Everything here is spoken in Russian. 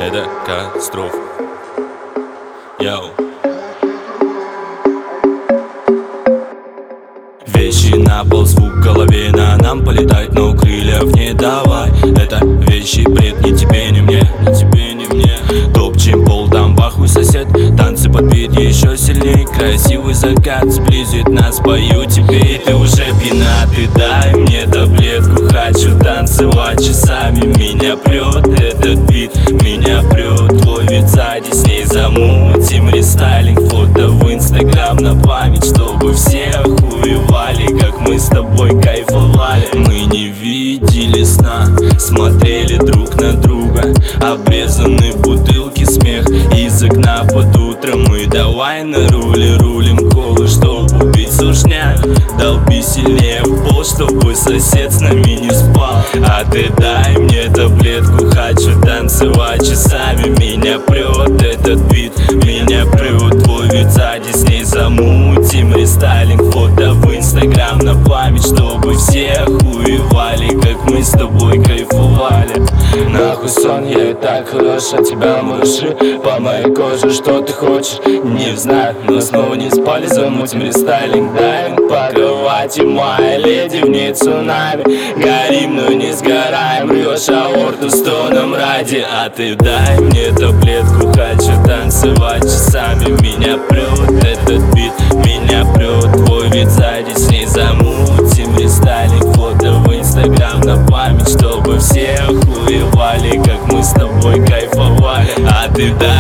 это катастрофа. Йоу. Вещи на пол, звук в голове, на нам полетать, но крыльев не давай. Это вещи бред, ни тебе, ни мне, ни тебе, ни мне. Топчем пол, там бахуй сосед, танцы под бит еще сильней. Красивый закат сблизит нас, пою тебе, и ты уже пьяна. Ты дай мне таблетку, хочу танцевать часами. Меня прет этот бит, меня прет твой вид сзади. С ней замутим рестайлинг, фото в инстаграм на память, чтобы все охуевали, как мы с тобой кайфовали. Мы не видели сна, смотрели друг на друга. Обрезаны бутылки, смех из окна под утро. Мы давай на руле рулим колы, чтобы убить сушняк. Долби сильнее в пол, чтобы сосед с нами не спал. А ты дай мне таблетку, хочу танцевать часами. Меня прет этот бит, меня прет твой вид сзади. С ней замутим рестайлинг, фото в инстаграм на память, чтобы все охуевали, как мы с тобой кайфовали. Нахуй сон, я и так хорош, от тебя мураши по моей коже. Что ты хочешь, не знаю, но снова не спали. Замутим рестайлинг, дайвинг по кровати. Моя леди в ней цунами. Горим, но не сгораем. Рвешь аорту стоном ради. А ты дай мне таблетку, хочу танцевать часами. Меня прет этот бит, меня прет твой вид сзади. С ней замутим рестайлинг, фото в инстаграм на память, чтобы все охуевали, как мы с тобой кайфовали. А ты дай